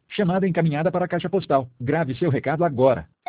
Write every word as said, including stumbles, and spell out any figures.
Chamada encaminhada para a caixa postal. Grave seu recado agora.